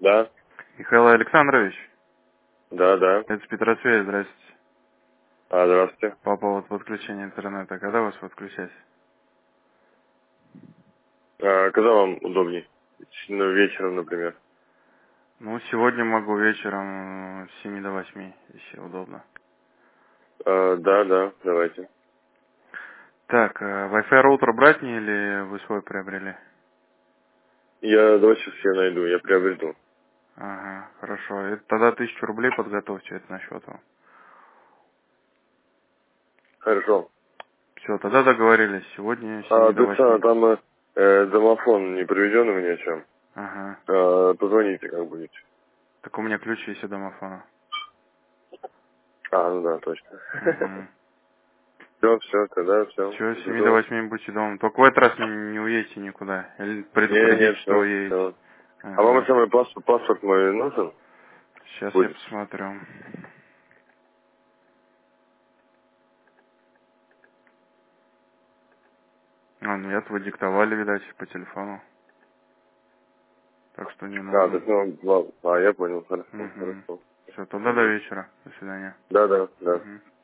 Да, Михаил Александрович, да, да. это с Петросвея, здравствуйте. Здравствуйте. По поводу подключения интернета, когда вас подключать? Когда вам удобней? Ну, вечером, например. Ну, сегодня могу вечером с 7 до 8, если удобно. Да, да, давайте. Так, Wi-Fi роутер брать мне или вы свой приобрели? Давайте сейчас я найду, я приобрету. Ага, хорошо. Это тогда 1000 рублей подготовьте, это на счет вам. Хорошо. Все, тогда договорились. Сегодня с 7 до 8. Там домофон не приведен у меня чем. Ага. Позвоните, как будете. Так у меня ключ есть от домофона. Ну да, точно. Угу. Все, тогда все. Все, с 7 до 8 будьте дома. Только в этот раз не уедете никуда. Или предупредите, Нет, что все, уедете. все. А вам Ага. самый паспорт мой нужен? Сейчас я Будет. посмотрю. Нет, вы диктовали, видать, по телефону. Так что не нужен. Так, ну, я понял, хорошо, Угу. хорошо. Все, тогда до вечера. До свидания. Да, да, да. Угу.